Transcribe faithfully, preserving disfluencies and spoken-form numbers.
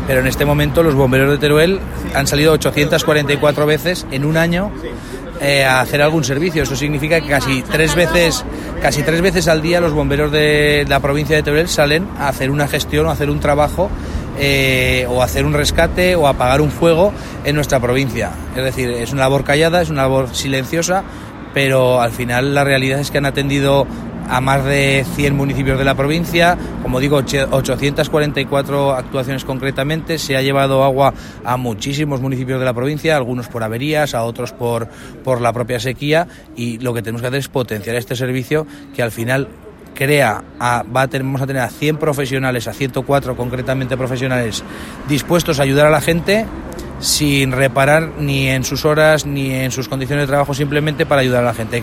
pero en este momento los bomberos de Teruel han salido ochocientas cuarenta y cuatro veces en un año eh, a hacer algún servicio. Eso significa que casi tres veces casi tres veces al día los bomberos de la provincia de Teruel salen a hacer una gestión o a hacer un trabajo eh, o a hacer un rescate o a apagar un fuego en nuestra provincia. Es decir, es una labor callada, es una labor silenciosa, pero al final la realidad es que han atendido a más de cien municipios de la provincia, como digo, ochocientas cuarenta y cuatro actuaciones concretamente. Se ha llevado agua a muchísimos municipios de la provincia, algunos por averías, a otros por, por la propia sequía, y lo que tenemos que hacer es potenciar este servicio que al final crea, a, va a tener, vamos a tener a cien profesionales, a ciento cuatro concretamente profesionales dispuestos a ayudar a la gente sin reparar ni en sus horas ni en sus condiciones de trabajo, simplemente para ayudar a la gente.